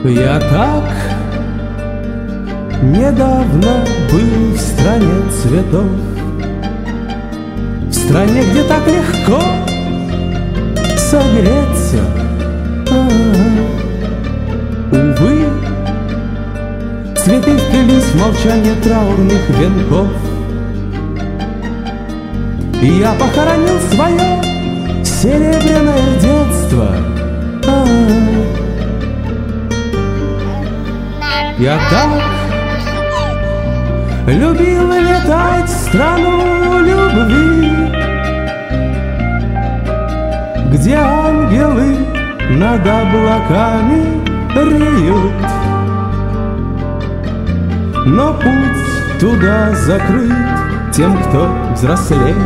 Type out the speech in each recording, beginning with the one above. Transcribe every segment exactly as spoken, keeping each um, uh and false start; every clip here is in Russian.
Я так недавно был в стране цветов, в стране, где так легко согреться. А-а-а. Увы, цветы впились в молчание траурных венков, и я похоронил свое серебряное детство. А-а-а. Я так любил летать в страну любви, где ангелы над облаками реют, но путь туда закрыт тем, кто взрослеет.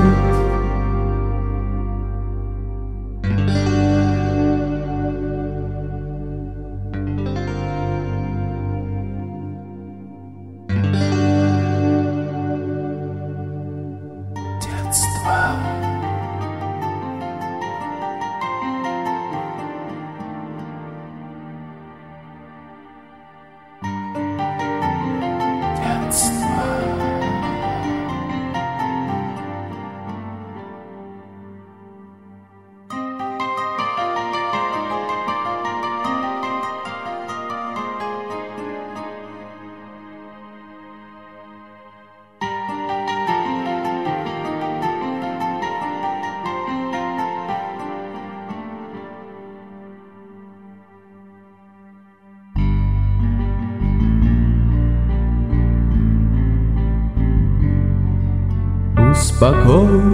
Успокой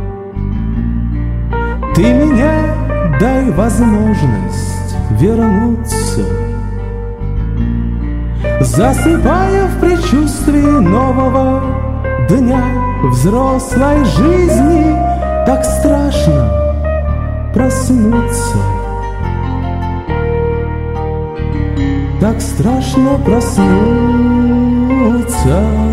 ты меня, дай возможность вернуться, засыпая в предчувствии нового дня взрослой жизни. Так страшно проснуться, так страшно проснуться.